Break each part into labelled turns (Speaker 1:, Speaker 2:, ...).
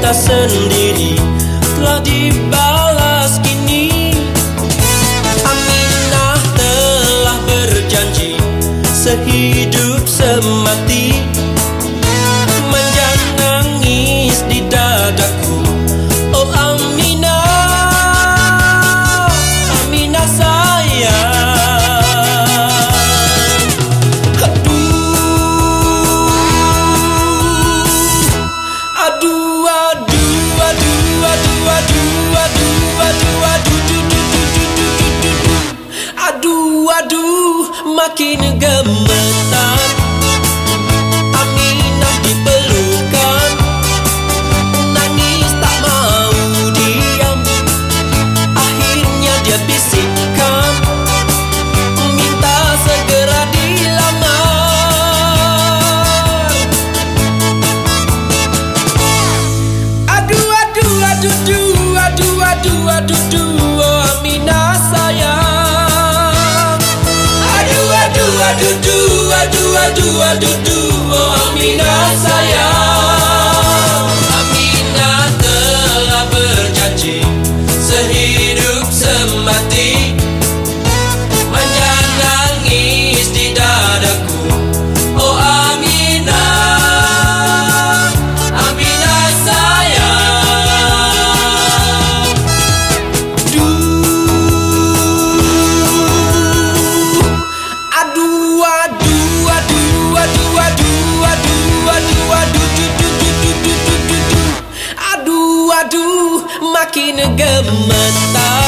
Speaker 1: Aminah sendiri telah dibalas kini. Aminah telah berjanji sehidup semati menangis di dadaku. Oh Aminah, Aminah sayang. Aduh, aduh, aduh, aduh, aduh, aduh, aduh, aduh, aduh, aduh, makin gemetar. Aminah dipelukan, nangis tak mau diam. Akhirnya dia bisikkan, minta segera dilamar. Aduh, aduh, aduh, aduh, aduh, aduh, aduh, oh Aminah sayang. Aduh, aduh, aduh, aduh, aduh, aduh, oh Aminah sayang. Aminah telah berjanji sehidup semati menangis di dadaku. Oh Aminah, Aminah sayang. Aduh, aduh, aduh, aduh, aduh, aduh, aduh, aduh, aduh, makin gemetar.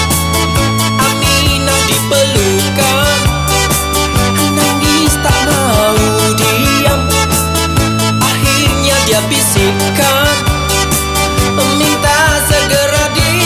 Speaker 1: Aminah dipelukan, nangis tak mau diam. Akhirnya dia bisikkan, minta segera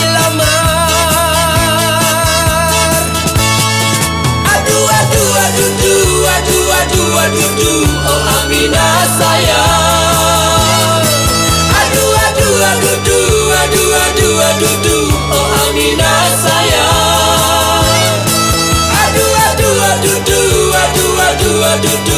Speaker 1: dilamar. Aduh, aduh, aduh, aduh, aduh, aduh, oh Aminah sayang. Aduh, aduh, aduh, aduh, aduh, aduh, oh Aminah sayang. Aduh, aduh, aduh, aduh, aduh, aduh.